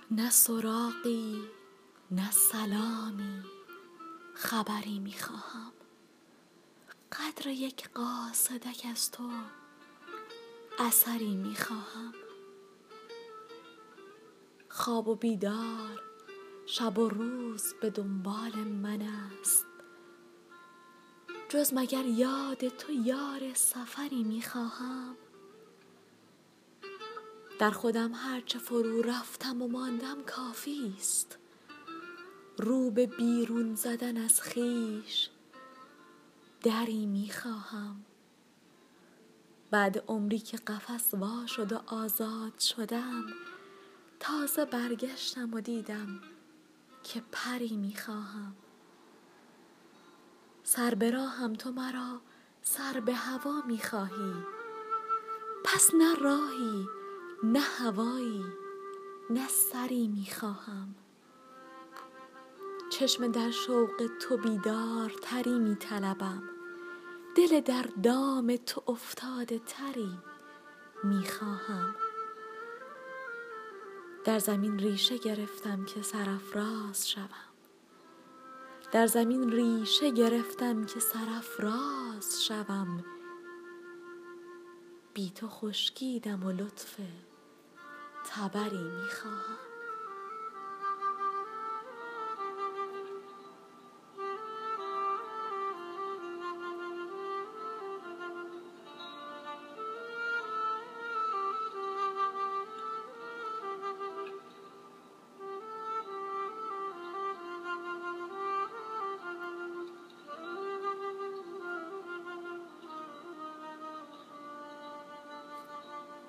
نه سراغی نه سلامی خبری میخواهم، قدر یک قاصدک از تو اثری میخواهم. خواب و بیدار شب و روز به دنبال من است، جز مگر یاد تو یار سفری میخواهم. در خودم هرچه فرو رفتم و ماندم کافی است، رو به بیرون زدن از خویش دری میخواهم. بعد عمری که قفس وا شد و آزاد شدم، تازه برگشتم و دیدم که پری میخواهم. سر به راهم تو مرا سر به هوا میخواهی، پس نه راهی نه هوایی نه سری میخواهم. چشم در شوق تو بیدار تری میطلبم، دل در دام تو افتاده تری میخواهم. در زمین ریشه گرفتم که سرافراز شوم، در زمین ریشه گرفتم که سرافراز شوم. بی تو خشکیدم و لطف طبری میخواهم.